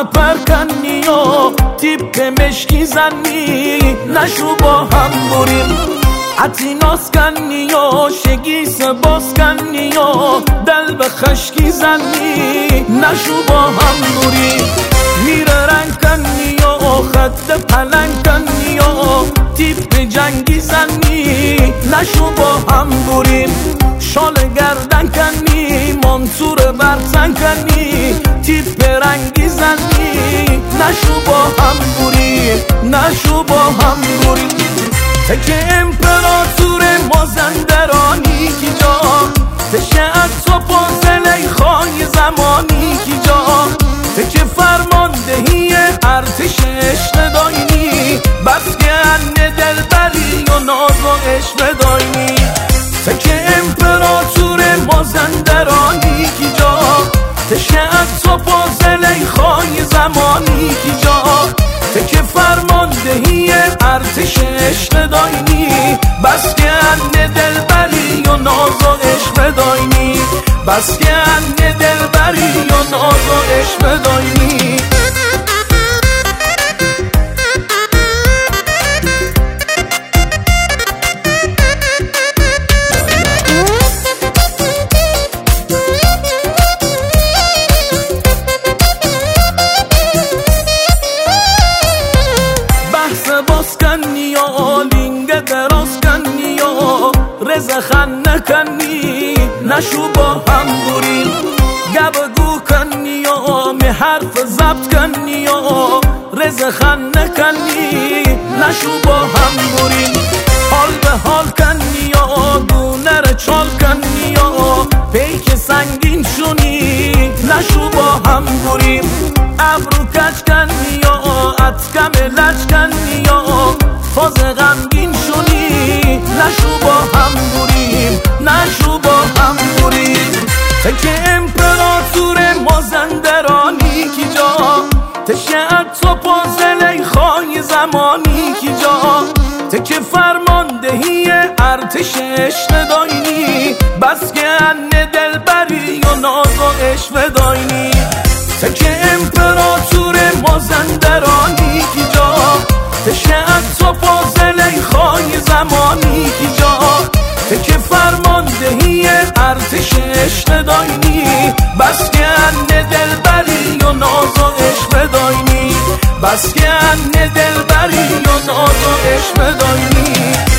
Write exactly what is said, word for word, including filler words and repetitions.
پرکنی و تیپ مشکی زنی نشو با هم بریم عطی ناز کنی و شگیس باز کنی و دل به خشکی زنی نشو با هم بریم میره رنگ کنی و خط پلنگ کنی و تیپ جنگی زنی نشو با هم بریم شال گردن کنی منصور برزن کنی تیپ رنگی زنی نشو با هم بریم نشو با هم بریم تکه امپراتور مازندرانی کی جا تشه از و پازلی خواهی زمانی کی جا تکه فرماندهی ارتش عشق داینی بس که انه دل بری و ناز و عشق داینی تکه امپراتور مازندرانی کی جا تشه از و پازلی خواهی زمانی کی جا تکه فرماندهی ارتش عشق داینی بس که انه دل بری و ناز و عشق داینی بس که انه دل بری و ناز و عشق داینی باز کنی و لینگ دراز کنی و رزخن نکنی نشو با هم بریم گبگو کنی و می حرف ضبط کنی و رزخن نکنی نشو با هم بریم حال به حال کنی و دونه رو چال کنی و پیک سنگین شونی نشو با هم بریم ابرو کچ کنی و اتکم لچ کنی و فاز غمگین شونی نشو با هم بریم نشو با هم بریم تکه امپراتور مازندرانی کی جا تشه تو پازلی خواهی زمانی کی جا تکه فرماندهی ارتش عشق داینی بس که انه دل بری و ناز و عشق داینی تکه امپراتور مازندرانی کی جا تشه تو پازلی خواهی زمانی کی جا تکه فرماندهی ارتش عشق داینی بس که انه دل بری و ناز و عشق داینی بس که انه دل بری و ناز و عشق داینی